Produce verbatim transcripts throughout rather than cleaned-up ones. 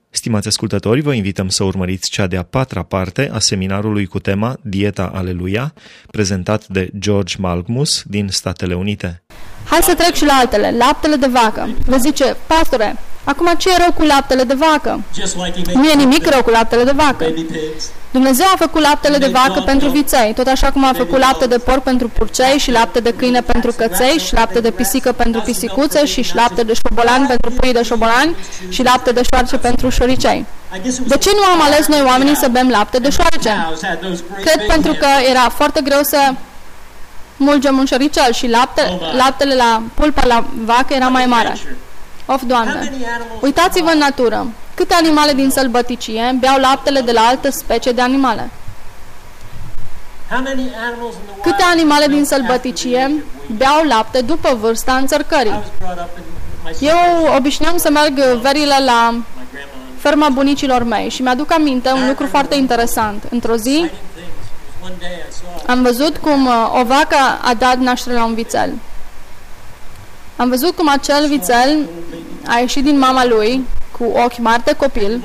Stimați ascultători, vă invităm să urmăriți cea de-a patra parte a seminarului cu tema Dieta Aleluia, prezentat de George Malgmus din Statele Unite. Hai să trec și la altele, laptele de vacă. Vă zice, pastore, acum ce e rău cu laptele de vacă? Nu e nimic rău cu laptele de vacă. Dumnezeu a făcut laptele de vacă pentru viței, tot așa cum a făcut lapte de porc pentru purcei și lapte de câine pentru căței și lapte de pisică pentru pisicuțe și lapte de șobolan pentru pui de șobolani și lapte de șoarce pentru șoricei. De ce nu am ales noi oamenii să bem lapte de șoarce? Cred pentru că era foarte greu să mulgem un șoricel și lapte, laptele la pulpa la vacă era mai mare. Of, Doamne! Uitați-vă în natură. Câte animale din sălbăticie beau laptele de la altă specie de animale? Câte animale din sălbăticie beau lapte după vârsta înțărcării? Eu obișnuiam să merg verile la ferma bunicilor mei și mi-aduc aminte un lucru foarte interesant. Într-o zi am văzut cum o vacă a dat naștere la un vițel. Am văzut cum acel vițel a ieșit din mama lui cu ochi mari de copil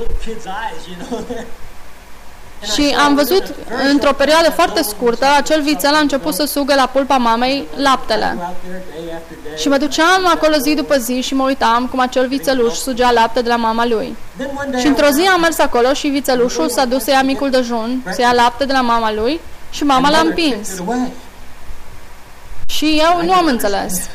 și am văzut într-o perioadă foarte scurtă acel vițel a început să sugă la pulpa mamei laptele. Și mă duceam acolo zi după zi și mă uitam cum acel vițeluș sugea lapte de la mama lui. Și într-o zi am mers acolo și vițelușul s-a dus să ia micul dejun, să ia lapte de la mama lui și mama l-a împins. Și eu nu am înțeles.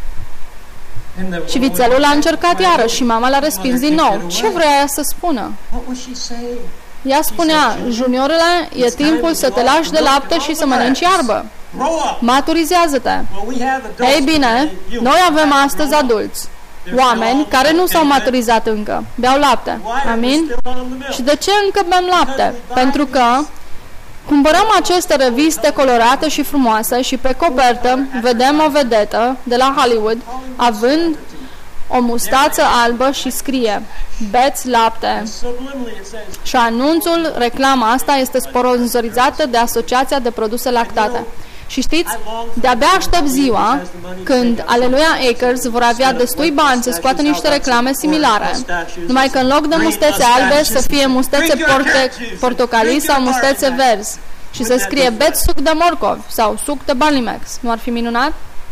Și vițelul a încercat iarăși și mama l-a respins din nou. Ce vrea ea să spună? Ea spunea, juniorele, e timpul să te lași de lapte și să mănânci iarbă. Maturizează-te. Ei bine, noi avem astăzi adulți, oameni care nu s-au maturizat încă, beau lapte. Amin? Și de ce încă bem lapte? Pentru că cumpărăm aceste reviste colorate și frumoase și pe copertă vedem o vedetă de la Hollywood având o mustață albă și scrie beți lapte. Și anunțul, reclama asta este sponsorizată de Asociația de Produse Lactate. Și știți, de-abia aștept ziua când Aleluia Acres vor avea destui bani să scoată niște reclame similare. Numai că în loc de mustețe albe să fie mustețe porte, portocalii sau mustețe verzi. Și să scrie beți suc de morcov sau suc de Balimex. Nu ar fi minunat?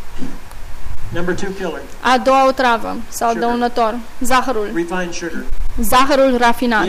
A doua otravă sau dăunător, zahărul. Zahărul rafinat.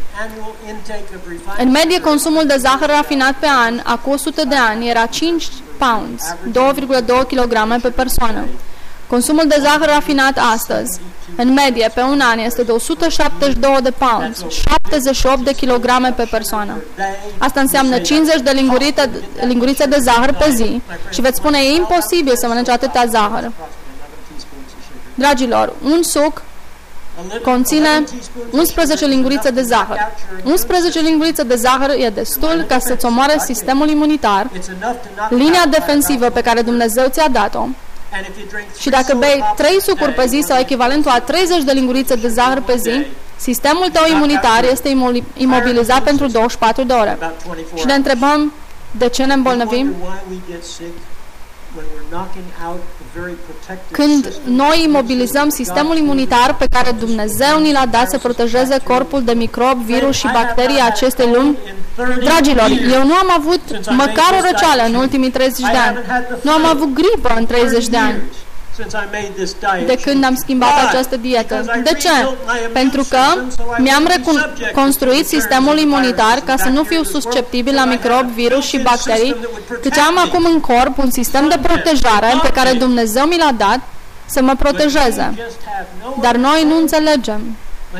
În medie, consumul de zahăr rafinat pe an, acum o sută de ani, era cinci pounds, două virgulă doi kilograme pe persoană. Consumul de zahăr rafinat astăzi, în medie, pe un an, este de o sută șaptezeci și doi de pounds, șaptezeci și opt de kilograme pe persoană. Asta înseamnă cincizeci de lingurite, lingurițe de zahăr pe zi și veți spune, e imposibil să mănânci atâta zahăr. Dragilor, un suc conține unsprezece lingurițe de zahăr. unsprezece lingurițe de zahăr e destul ca să-ți omoare sistemul imunitar, linia defensivă pe care Dumnezeu ți-a dat-o. Și dacă bei trei sucuri pe zi sau echivalentul a treizeci de lingurițe de zahăr pe zi, sistemul tău imunitar este imobilizat pentru douăzeci și patru de ore. Și ne întrebăm de ce ne îmbolnăvim? Când noi imobilizăm sistemul imunitar pe care Dumnezeu ni l-a dat să protejeze corpul de microbi, virus și bacterii acestei lumi, dragilor, eu nu am avut măcar o răceală în ultimii treizeci de ani. Nu am avut gripă în treizeci de ani de când am schimbat această dietă. De ce? Pentru că mi-am reconstruit sistemul imunitar ca să nu fiu susceptibil la microbi, virus și bacterii, căci am acum în corp un sistem de protejare pe care Dumnezeu mi l-a dat să mă protejeze. Dar noi nu înțelegem.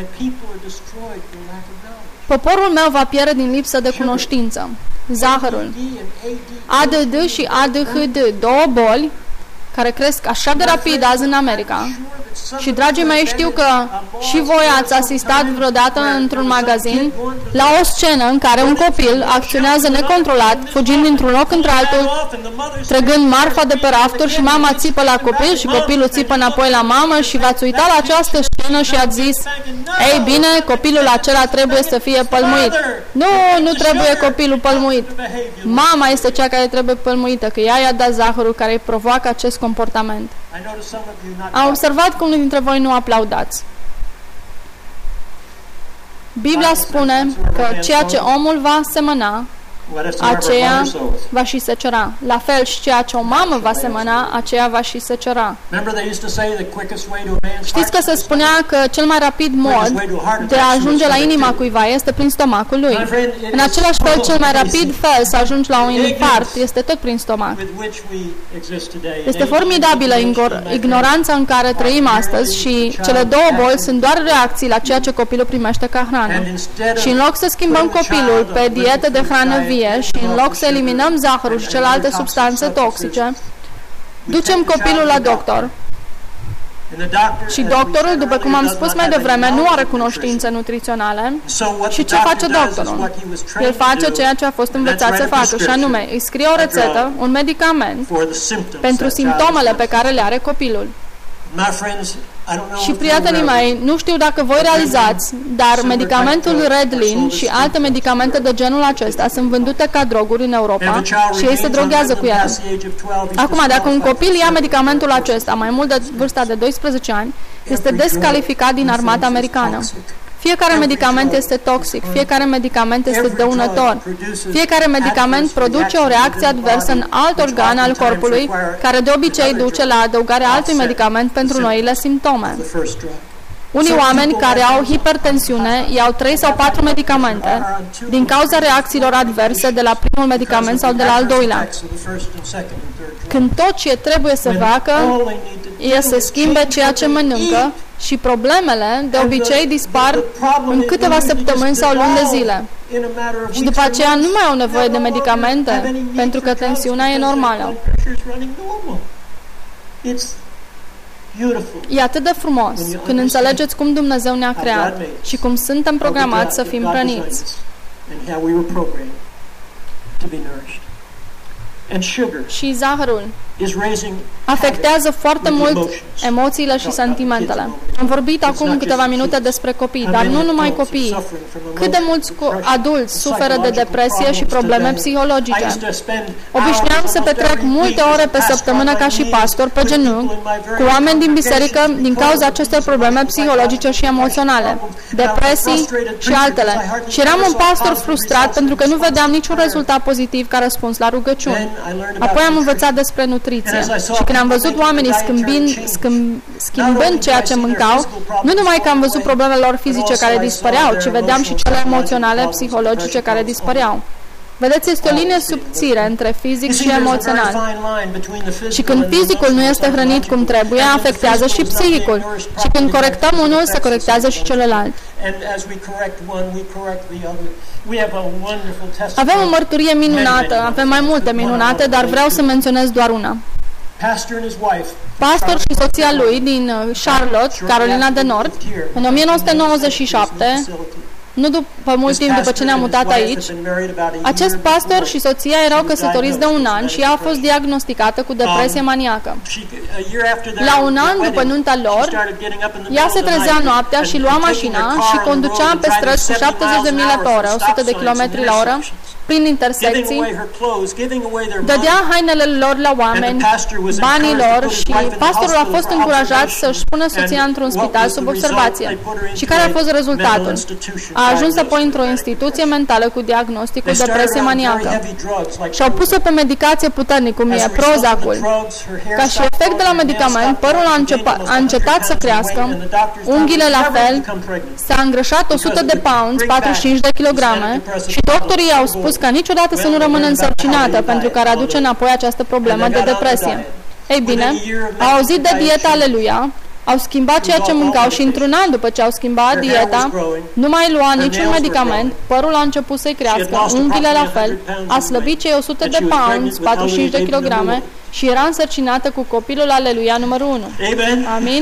Poporul meu va pierde din lipsă de cunoștință. Zahărul. A D D și A D H D, două boli care cresc așa de rapid azi în America. Și, dragii mei, știu că și voi ați asistat vreodată într-un magazin la o scenă în care un copil acționează necontrolat, fugind dintr-un loc într-altul, trăgând marfa de pe rafturi și mama țipă la copil și copilul țipă înapoi la mamă și v-ați uitat la această scenă și ați zis, ei bine, copilul acela trebuie să fie pălmuit. Nu, nu trebuie copilul pălmuit. Mama este cea care trebuie pălmuită, că ea i-a dat zahărul care îi provoacă acest comportament. Am observat că unul dintre voi nu aplaudați. Biblia spune că ceea ce omul va semăna, aceea va și secera. La fel și ceea ce o mamă va semăna, aceea va și secera. Știți că se spunea că cel mai rapid mod de a ajunge la inima cuiva este prin stomacul lui. În același fel, cel mai rapid fel să ajungi la un infarct este tot prin stomac. Este formidabilă ignoranța în care trăim astăzi și cele două boli sunt doar reacții la ceea ce copilul primește ca hrană. Și în loc să schimbăm copilul pe dietă de hrană vie și în loc să eliminăm zahărul și celelalte substanțe toxice, ducem copilul la doctor. Și doctorul, după cum am spus mai devreme, nu are cunoștințe nutriționale. Și ce face doctorul? El face ceea ce a fost învățat să facă, și anume îi scrie o rețetă, un medicament pentru simptomele pe care le are copilul. Și prietenii mei, nu știu dacă voi realizați, dar medicamentul Redlin și alte medicamente de genul acesta sunt vândute ca droguri în Europa și ei se droghează cu ele. Acum, dacă un copil ia medicamentul acesta mai mult de vârsta de doisprezece ani, este descalificat din armata americană. Fiecare medicament este toxic, fiecare medicament este dăunător, fiecare medicament produce o reacție adversă în alt organ al corpului, care de obicei duce la adăugarea altui medicament pentru noile simptome. Unii oameni care au hipertensiune iau trei sau patru medicamente din cauza reacțiilor adverse de la primul medicament sau de la al doilea. Când tot ce trebuie să facă e să schimbe ceea ce mănâncă și problemele de obicei dispar în câteva săptămâni sau luni de zile. Și după aceea nu mai au nevoie de medicamente, pentru că tensiunea e normală. E atât de frumos când înțelegeți cum Dumnezeu ne-a creat și cum suntem programați să fim hrăniți. Și zahărul afectează foarte mult emoțiile și sentimentele. Am vorbit acum câteva minute despre copii, dar nu numai copii. Cât de mulți adulți suferă de depresie și probleme psihologice. Obișnuiam să petrec multe ore pe săptămână ca și pastor pe genunchi cu oameni din biserică din cauza acestor probleme psihologice și emoționale, depresii și altele. Și eram un pastor frustrat pentru că nu vedeam niciun rezultat pozitiv ca răspuns la rugăciuni. Apoi am învățat despre nutriție. Și când am văzut oamenii schimbind, schimb, schimbând ceea ce mâncau, nu numai că am văzut problemele lor fizice care dispăreau, ci vedeam și cele emoționale, psihologice care dispăreau. Vedeți, este o linie subțire între fizic și emoțional. Și când fizicul nu este hrănit cum trebuie, afectează și psihicul. Și când corectăm unul, se corectează și celălalt. Avem o mărturie minunată, avem mai multe minunate, dar vreau să menționez doar una. Pastor și soția lui din Charlotte, Carolina de Nord, în o mie nouă sute nouăzeci și șapte, nu după mult timp după ce ne-am mutat aici, acest pastor și soția erau căsătoriți de un an și ea a fost diagnosticată cu depresie maniacă. La un an după nunta lor, ea se trezea noaptea și lua mașina și conducea pe străzi cu șaptezeci de mile pe oră, o sută de kilometri la oră, prin intersecții, dădea hainele lor la oameni, banii lor, și pastorul a fost încurajat să-și pună soția într-un spital sub observație. Și care a fost rezultatul? A ajuns apoi într-o instituție mentală cu diagnosticul depresie maniacă. Și-au pus-o pe medicație puternic, cum e Prozacul. Ca și efect de la medicament, părul a, începa, a încetat să crească, unghiile la fel, s-a îngrășat o sută de pounds, patruzeci și cinci de kilograme, și doctorii au spus ca niciodată să nu rămână însărcinată, pentru că ar aduce înapoi această problemă de depresie. Ei bine, au auzit de dieta Aleluia, au schimbat ceea ce mâncau și într-un an după ce au schimbat dieta, nu mai lua niciun medicament, părul a început să-i crească, unghiile la fel, a slăbit cei o sută de pounds, patruzeci și cinci de kilograme, și era însărcinată cu copilul Aleluia numărul unu. Amin?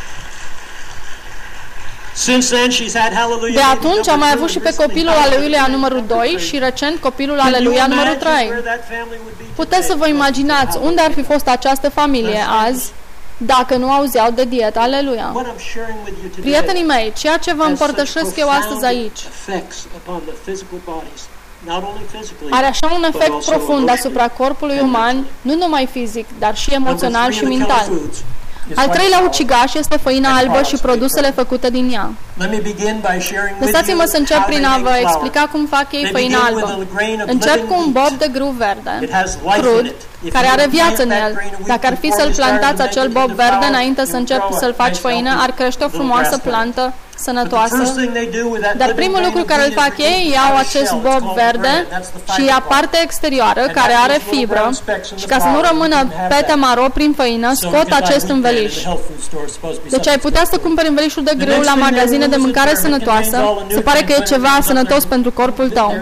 De atunci am mai avut și pe copilul Aleluia numărul doi și recent copilul Aleluia numărul trei. Puteți să vă imaginați unde ar fi fost această familie azi dacă nu auzeau de dieta Aleluia. Prietenii mei, ceea ce vă împărtășesc eu astăzi aici are așa un efect profund asupra corpului uman, nu numai fizic, dar și emoțional și mental. Al treilea ucigaș este făina albă și produsele făcute din ea. Lăsați-mă să încep prin a vă explica cum fac ei făina albă. Încep cu un bob de grâu verde, crud, care are viață în el. Dacă ar fi să-l plantați acel bob verde înainte să începi să-l faci făină, ar crește o frumoasă plantă sănătoasă. Dar primul lucru care îl fac ei, iau acest bob verde și ia partea exterioară care are fibră și ca să nu rămână pete maro prin făină, scot acest înveliș. Deci ai putea să cumperi învelișul de grâu la magazine de mâncare sănătoasă. Se pare că e ceva sănătos pentru corpul tău.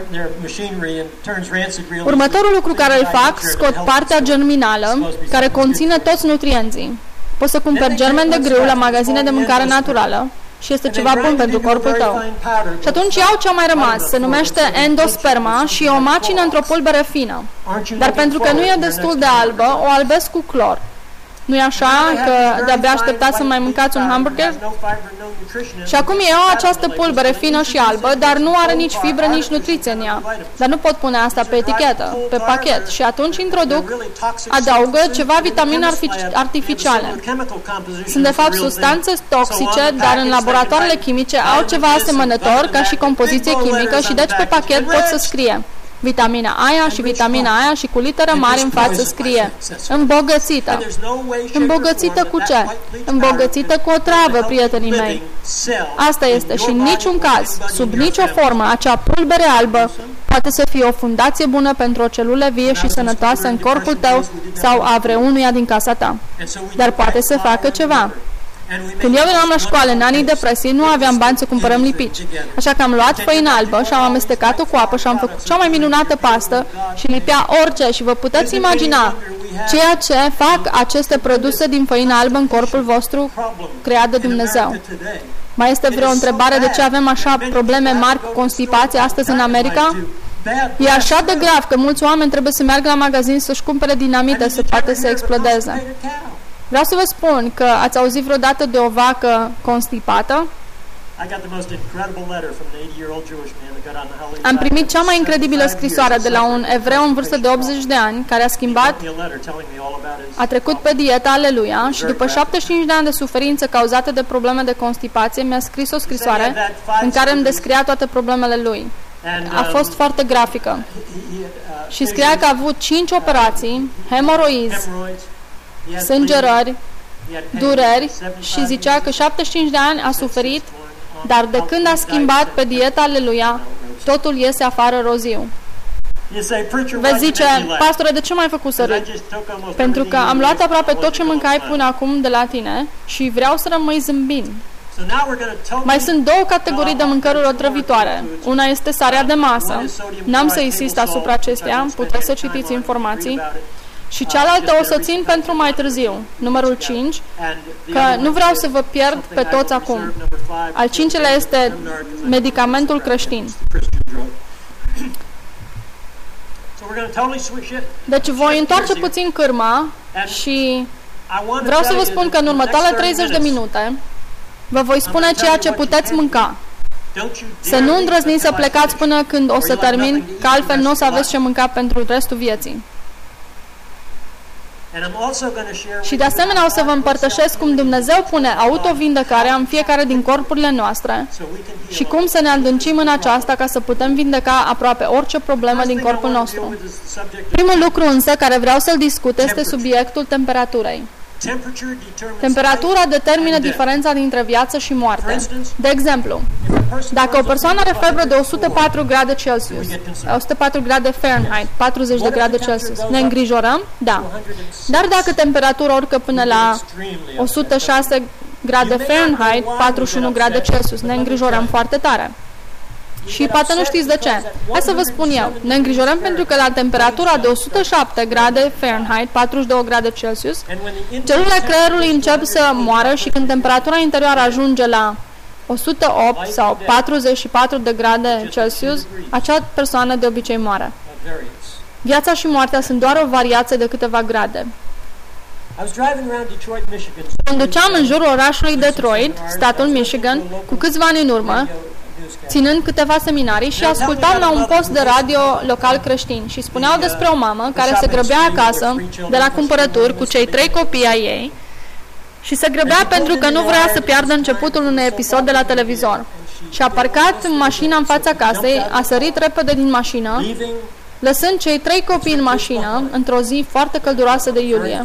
Următorul lucru care îl fac, scot partea germinală care conține toți nutrienții. Poți să cumperi germen de grâu la magazine de mâncare naturală și este ceva bun pentru corpul tău. Și atunci iau ce a mai rămas, se numește endosperma și o macină într-o pulbere fină. Dar pentru că nu e destul de albă, o albesc cu clor. Nu-i așa că de-abia așteptați să mai mâncați un hamburger? Și acum eu această pulbere fină și albă, dar nu are nici fibră, nici nutriție în ea. Dar nu pot pune asta pe etichetă, pe pachet. Și atunci introduc, adaugă ceva vitamine artificiale. Sunt de fapt substanțe toxice, dar în laboratoarele chimice au ceva asemănător ca și compoziție chimică și deci pe pachet pot să scrie vitamina aia și vitamina aia și cu litere mari în față scrie îmbogățită. Îmbogățită cu ce? Îmbogățită cu o travă, prietenii mei. Asta este și în niciun caz, sub nicio formă, acea pulbere albă poate să fie o fundație bună pentru o celulă vie și sănătoasă în corpul tău sau a vreunuia din casa ta. Dar poate să facă ceva. Când eu eram la școală, în anii depresiei, nu aveam bani să cumpărăm lipici. Așa că am luat făină albă și am amestecat-o cu apă și am făcut cea mai minunată pastă și lipea orice. Și vă puteți imagina ceea ce fac aceste produse din făină albă în corpul vostru creat de Dumnezeu. Mai este vreo întrebare de ce avem așa probleme mari cu constipație astăzi în America? E așa de grav că mulți oameni trebuie să meargă la magazin să-și cumpere dinamite să poate să explodeze. Vreau să vă spun că ați auzit vreodată de o vacă constipată? Am primit cea mai incredibilă scrisoare de la un evreu în vârstă de optzeci de ani care a schimbat, a trecut pe dieta, aleluia, și după șaptezeci și cinci de ani de suferință cauzate de probleme de constipație, mi-a scris o scrisoare în care îmi descria toate problemele lui. A fost foarte grafică. Și scria că a avut cinci operații, hemoroizi, sângerări, dureri și zicea că șaptezeci și cinci de ani a suferit, dar de când a schimbat pe dieta, aleluia, totul iese afară roziu. Vezi, zice, pastore, de ce m-ai făcut să râd? Pentru că am luat aproape tot ce mâncai până acum de la tine și vreau să rămâi zâmbind. Mai sunt două categorii de mâncăruri otrăvitoare. Una este sarea de masă. N-am să insist asupra acesteia, puteți să citiți informații. Și cealaltă o să țin pentru mai târziu. Numărul cinci, că nu vreau să vă pierd pe toți acum. Al cincelea este medicamentul creștin. Deci voi întoarce puțin cârma și vreau să vă spun că în următoarele treizeci de minute vă voi spune ceea ce puteți mânca. Să nu îndrăzniți să plecați până când o să termin, că altfel nu o să aveți ce mânca pentru restul vieții. Și de asemenea o să vă împărtășesc cum Dumnezeu pune autovindecarea în fiecare din corpurile noastre și cum să ne adâncim în aceasta ca să putem vindeca aproape orice problemă din corpul nostru. Primul lucru însă care vreau să-l discut este subiectul temperaturii. Temperatura determină diferența dintre viață și moarte. De exemplu, dacă o persoană are febră de o sută patru grade Celsius, o sută patru grade Fahrenheit, patruzeci de grade Celsius, ne îngrijorăm? Da. Dar dacă temperatura urcă până la o sută șase grade Fahrenheit, patruzeci și unu grade Celsius, ne îngrijorăm foarte tare. Și poate nu știți de ce. Hai să vă spun eu. Ne îngrijorăm pentru că la temperatura de o sută șapte grade Fahrenheit, patruzeci și două grade Celsius, celulele creierului încep să moară și când temperatura interioară ajunge la o sută opt sau patruzeci și patru de grade Celsius, acea persoană de obicei moare. Viața și moartea sunt doar o variație de câteva grade. Conduceam în jurul orașului Detroit, statul Michigan, cu câțiva ani în urmă, ținând câteva seminarii și ascultam la un post de radio local creștin și spuneau despre o mamă care se grăbea acasă de la cumpărături cu cei trei copii ai ei și se grăbea pentru că nu vrea să piardă începutul unui episod de la televizor. Și a parcat mașina în fața casei, a sărit repede din mașină, lăsând cei trei copii în mașină într-o zi foarte călduroasă de iulie.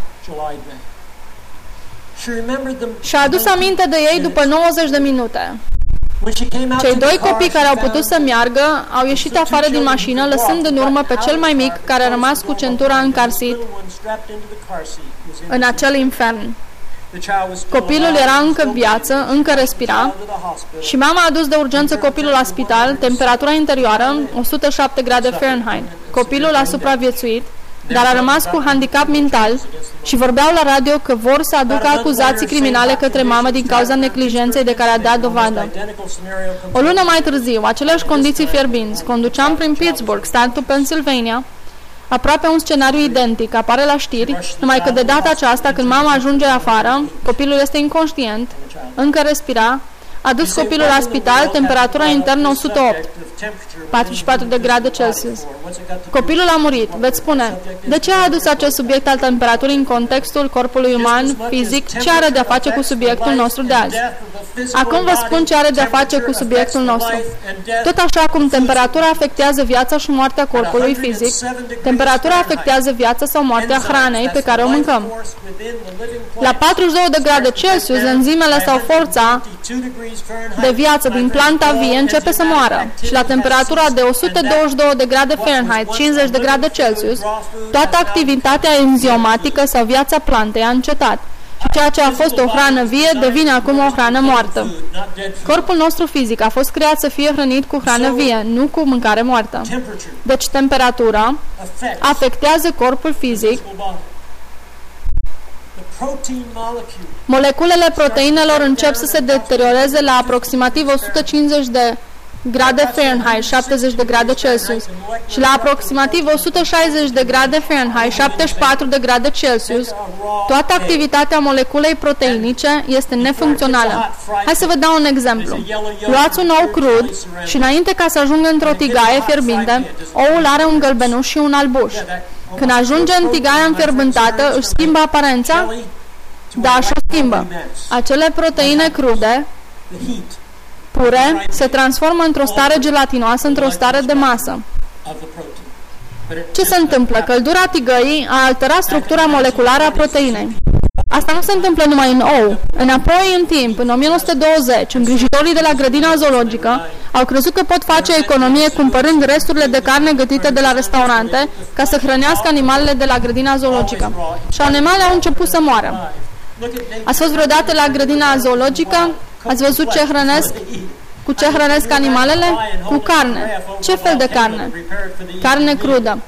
Și-a adus aminte de ei după nouăzeci de minute. Cei doi copii care au putut să meargă au ieșit afară din mașină, lăsând în urmă pe cel mai mic, care a rămas cu centura în car seat în acel infern. Copilul era încă în viață, încă respira și mama a dus de urgență copilul la spital, temperatura interioară o sută șapte grade Fahrenheit. Copilul a supraviețuit, dar a rămas cu handicap mental și vorbeau la radio că vor să aducă acuzații criminale către mamă din cauza neglijenței de care a dat dovadă. O lună mai târziu, aceleași condiții fierbinți, conduceam prin Pittsburgh, statul Pennsylvania, aproape un scenariu identic, apare la știri, numai că de data aceasta, când mama ajunge afară, copilul este inconștient, încă respira, a dus copilul la spital, temperatura internă o sută opt, patruzeci și patru de grade Celsius. Copilul a murit. Veți spune, de ce a adus acest subiect al temperaturii în contextul corpului uman, fizic, ce are de-a face cu subiectul nostru de azi? Acum vă spun ce are de-a face cu subiectul nostru. Tot așa cum temperatura afectează viața și moartea corpului fizic, temperatura afectează viața sau moartea hranei pe care o mâncăm. La patruzeci și doi de grade Celsius, enzimele sau forța de viață din planta vie începe să moară și la temperatura de o sută douăzeci și doi de grade Fahrenheit, cincizeci de grade Celsius, toată activitatea enzimatică sau viața plantei a încetat și ceea ce a fost o hrană vie devine acum o hrană moartă. Corpul nostru fizic a fost creat să fie hrănit cu hrană vie, nu cu mâncare moartă. Deci temperatura afectează corpul fizic. Moleculele proteinelor încep să se deterioreze la aproximativ o sută cincizeci de grade Fahrenheit, șaptezeci de grade Celsius, și la aproximativ o sută șaizeci de grade Fahrenheit, șaptezeci și patru de grade Celsius, toată activitatea moleculei proteinice este nefuncțională. Hai să vă dau un exemplu. Luați un ou crud și înainte ca să ajungă într-o tigaie fierbinte, oul are un gălbenuș și un albuș. Când ajunge în tigaia înfierbântată, își schimbă aparența? Da, și o schimbă. Acele proteine crude, pure, se transformă într-o stare gelatinoasă, într-o stare de masă. Ce se întâmplă? Căldura tigăii a alterat structura moleculară a proteinei. Asta nu se întâmplă numai în ou. Înapoi în timp, în o mie nouă sute douăzeci, îngrijitorii de la grădina zoologică au crezut că pot face economie cumpărând resturile de carne gătite de la restaurante ca să hrănească animalele de la grădina zoologică. Și animalele au început să moară. Ați fost vreodată la grădina zoologică? Ați văzut ce hrănesc? Cu ce hrănesc animalele? Cu carne. Ce fel de carne? Carne crudă.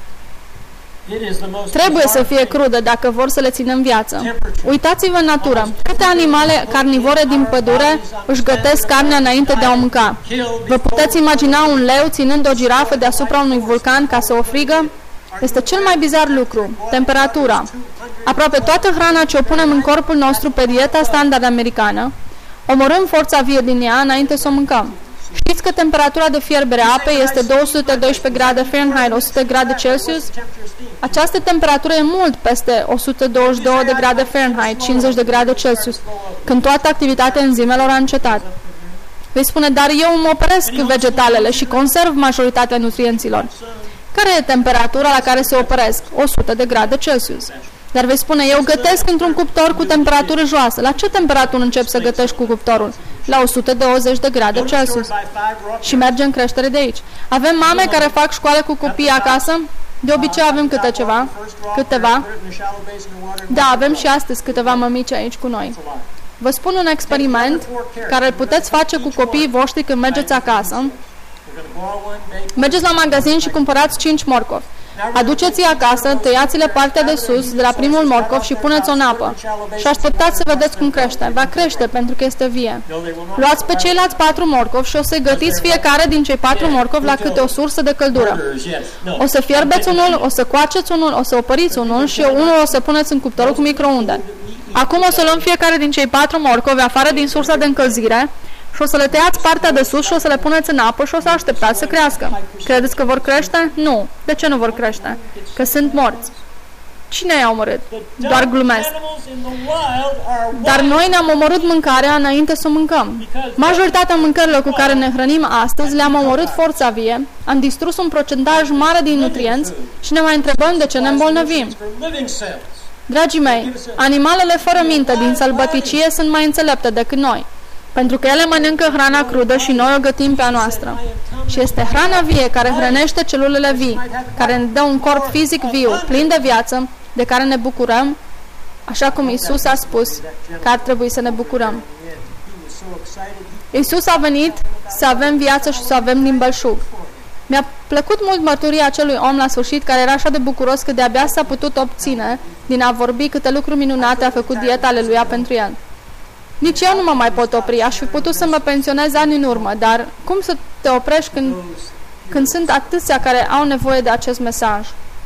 Trebuie să fie crudă dacă vor să le țină în viață. Uitați-vă în natură. Câte animale carnivore din pădure își gătesc carnea înainte de a o mânca? Vă puteți imagina un leu ținând o girafă deasupra unui vulcan ca să o frigă? Este cel mai bizar lucru. Temperatura. Aproape toată hrana ce o punem în corpul nostru pe dieta standard americană, omorâm forța vie din ea înainte să o mâncăm. Știți că temperatura de fierbere a apei este două sute doisprezece grade Fahrenheit, o sută grade Celsius? Această temperatură e mult peste o sută douăzeci și doi de grade Fahrenheit, cincizeci de grade Celsius, când toată activitatea enzimelor a încetat. Vei spune, dar eu îmi opresc vegetalele și conserv majoritatea nutrienților. Care e temperatura la care se opresc? o sută de grade Celsius. Dar vei spune, eu gătesc într-un cuptor cu temperatură joasă. La ce temperatură încep să gătești cu cuptorul? La o sută douăzeci de grade Celsius. Și merge în creștere de aici. Avem mame care fac școală cu copii acasă? De obicei avem câte ceva. Câteva. Da, avem și astăzi câteva mămici aici cu noi. Vă spun un experiment care îl puteți face cu copiii voștri când mergeți acasă. Mergeți la magazin și cumpărați cinci morcovi. Aduceți-i acasă, tăiați-le partea de sus, de la primul morcov și puneți-o în apă. Și așteptați să vedeți cum crește. Va crește pentru că este vie. Luați pe ceilalți patru morcovi și o să gătiți fiecare din cei patru morcovi la câte o sursă de căldură. O să fierbeți unul, o să coaceți unul, o să opăriți unul și unul o să puneți în cuptorul cu microunde. Acum o să luăm fiecare din cei patru morcovi afară din sursa de încălzire și o să le tăiați partea de sus și o să le puneți în apă și o să așteptați să crească. Credeți că vor crește? Nu. De ce nu vor crește? Că sunt morți. Cine i-a omorât? Doar glumesc. Dar noi ne-am omorât mâncarea înainte să o mâncăm. Majoritatea mâncărilor cu care ne hrănim astăzi le-am omorât forța vie, am distrus un procentaj mare din nutrienți și ne mai întrebăm de ce ne îmbolnăvim. Dragii mei, animalele fără minte din sălbăticie sunt mai înțelepte decât noi, pentru că ele mănâncă hrana crudă și noi o gătim pe a noastră. Și este hrana vie care hrănește celulele vii, care ne dă un corp fizic viu, plin de viață, de care ne bucurăm, așa cum Iisus a spus că ar trebui să ne bucurăm. Iisus a venit să avem viață și să avem din belșug. Mi-a plăcut mult mărturia acelui om la sfârșit, care era așa de bucuros că de-abia s-a putut obține din a vorbi câte lucruri minunate a făcut dieta Aleluia pentru el. Nici eu nu mă mai pot opri, aș fi putut să mă pensionez ani în urmă, dar cum să te oprești când, când sunt atâția care au nevoie de acest mesaj?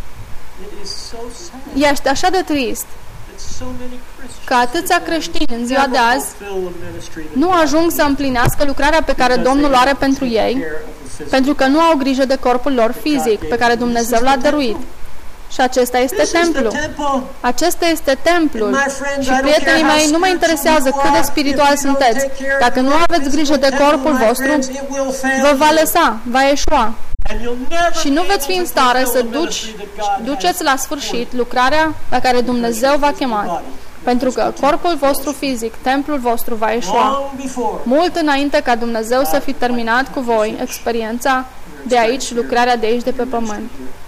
Ești așa de trist că atâția creștini în ziua de azi nu ajung să împlinească lucrarea pe care Domnul o are pentru ei, pentru că nu au grijă de corpul lor fizic, pe care Dumnezeu l-a dăruit. Și acesta este templul. Acesta este templul. Și prietenii mei, nu mă interesează cât de spiritual sunteți. Dacă nu aveți grijă de corpul vostru, vă va lăsa, va eșua. Și nu veți fi în stare să duci, duceți la sfârșit lucrarea la care Dumnezeu v-a chemat. Pentru că corpul vostru fizic, templul vostru va eșua. Mult înainte ca Dumnezeu să fi terminat cu voi experiența de aici, lucrarea de aici, de pe pământ.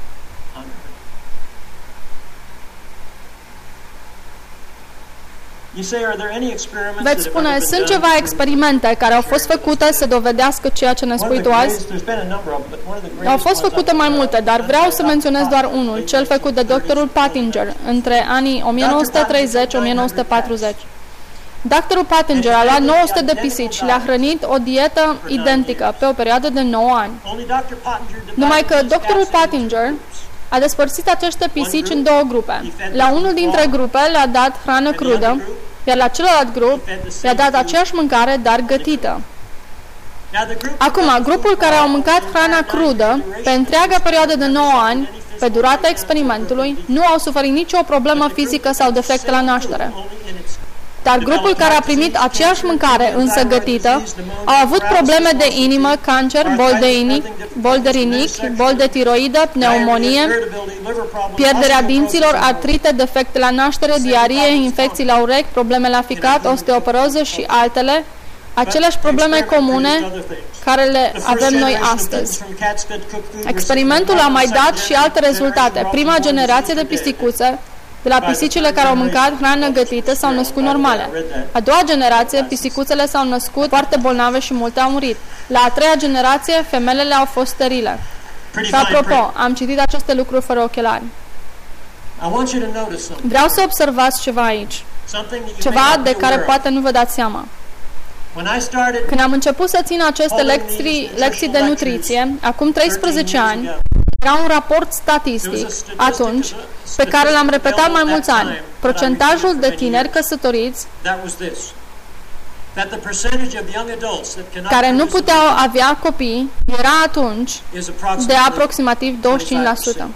Veți spune, sunt ceva experimente care au fost făcute să dovedească ceea ce ne spui tu azi? Au fost făcute mai multe, dar vreau să menționez doar unul, cel făcut de doctorul Pattinger între anii o mie nouă sute treizeci - o mie nouă sute patruzeci. Doctorul Pattinger a luat nouă sute de pisici și le-a hrănit o dietă identică pe o perioadă de nouă ani. Numai că doctorul Pattinger a despărțit aceste pisici în două grupe. La unul dintre grupe le-a dat hrană crudă, iar la celălalt grup le-a dat aceeași mâncare, dar gătită. Acum, grupul care au mâncat hrana crudă pe întreaga perioadă de nouă ani, pe durata experimentului, nu au suferit nicio problemă fizică sau defecte la naștere. Dar grupul care a primit aceeași mâncare, însă gătită, au avut probleme de inimă, cancer, boli de inic, boli de rinichi, boli de tiroidă, pneumonie, pierderea dinților, artrite, defecte la naștere, diarie, infecții la urechi, probleme la ficat, osteoporoză și altele, aceleași probleme comune care le avem noi astăzi. Experimentul a mai dat și alte rezultate. Prima generație de pisicuțe, de la pisicile care au mâncat hrană gătită, s-au născut normale. A doua generație, pisicuțele s-au născut foarte bolnave și multe au murit. La a treia generație, femelele au fost sterile. Și apropo, am citit aceste lucruri fără ochelari. Vreau să observați ceva aici. Ceva de care poate nu vă dați seama. Când am început să țin aceste lecții, lecții de nutriție, acum treisprezece ani, era un raport statistic atunci pe care l-am repetat mai mulți ani. Procentajul de tineri căsătoriți care nu puteau avea copii era atunci de aproximativ douăzeci și cinci la sută.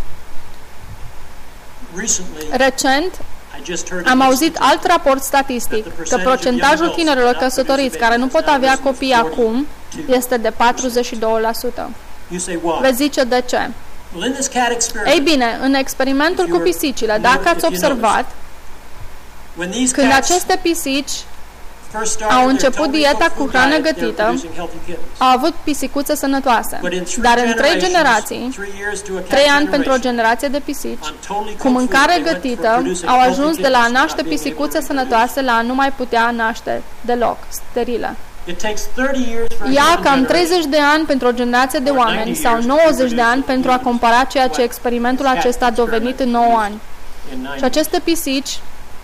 Recent am auzit alt raport statistic că procentajul tinerilor căsătoriți care nu pot avea copii acum este de patruzeci și doi la sută. Veți zice de ce? Ei bine, în experimentul cu pisicile, dacă ați observat, când aceste pisici au început dieta cu hrană gătită, au avut pisicuțe sănătoase. Dar în trei generații, trei ani pentru o generație de pisici, cu mâncare gătită, au ajuns de la a naște pisicuțe sănătoase la a nu mai putea naște deloc, sterile. Ia cam treizeci de ani pentru o generație de oameni sau nouăzeci de ani pentru a compara ceea ce experimentul acesta a dovedit în nouă ani. Și aceste pisici,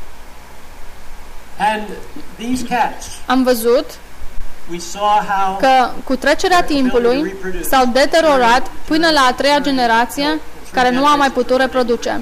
am văzut că cu trecerea timpului s-au deteriorat până la a treia generație care nu a mai putut reproduce.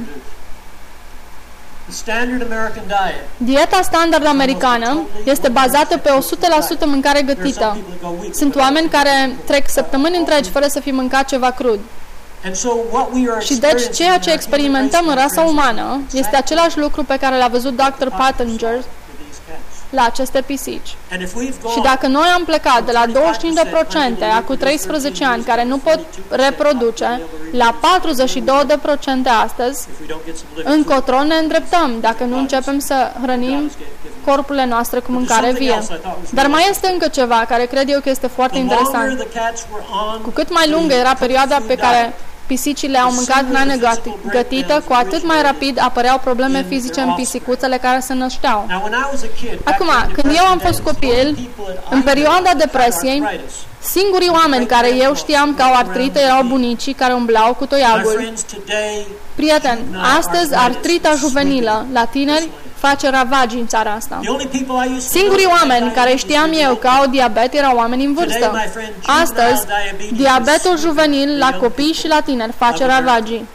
Dieta standard americană este bazată pe o sută la sută mâncare gătită. Sunt oameni care trec săptămâni întregi fără să fi mâncat ceva crud. Și deci ceea ce experimentăm în rasa umană este același lucru pe care l-a văzut doctor Pottinger la aceste pisici. Și dacă noi am plecat de la douăzeci și cinci de procente acum treisprezece ani care nu pot reproduce la patruzeci și doi de procente astăzi, încotro ne îndreptăm dacă nu începem să hrănim corpurile noastre cu mâncare vie. Dar mai este încă ceva care cred eu că este foarte interesant. Cu cât mai lungă era perioada pe care pisicile au mâncat hrană gătită, cu atât mai rapid apăreau probleme fizice în pisicuțele care se nășteau. Acum, când eu am fost copil, în perioada depresiei, singurii oameni care eu știam că au artrită erau bunicii care umblau cu toiagul. Prieteni, astăzi artrita juvenilă la tineri face ravagii în țara asta. Singurii oameni care știam eu că au diabet erau oameni în vârstă. Astăzi, diabetul juvenil la copii și la tineri face ravagii.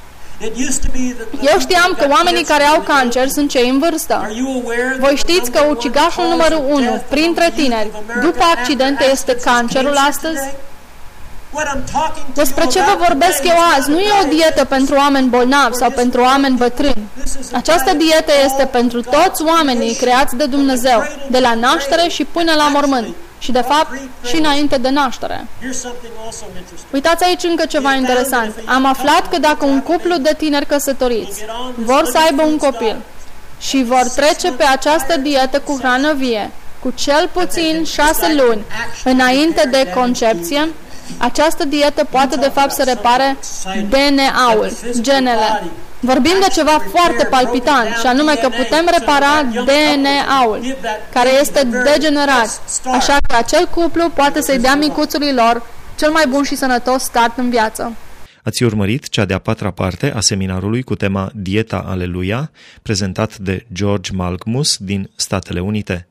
Eu știam că oamenii care au cancer sunt cei în vârstă. Voi știți că ucigașul numărul unu printre tineri după accidente este cancerul astăzi? Despre ce vă vorbesc eu azi nu e o dietă pentru oameni bolnavi sau pentru oameni bătrâni. Această dietă este pentru toți oamenii creați de Dumnezeu, de la naștere și până la mormânt. Și de fapt și înainte de naștere. Uitați aici încă ceva interesant. Am aflat că dacă un cuplu de tineri căsătoriți vor să aibă un copil și vor trece pe această dietă cu hrană vie, cu cel puțin șase luni înainte de concepție, această dietă poate de fapt să repare D N A-ul, genele. Vorbim de ceva foarte palpitant, și anume că putem repara D N A-ul, care este degenerat, așa că acel cuplu poate să-i dea micuțului lor cel mai bun și sănătos start în viață. Ați urmărit cea de-a patra parte a seminarului cu tema Dieta Aleluia, prezentat de George Malgmus din Statele Unite.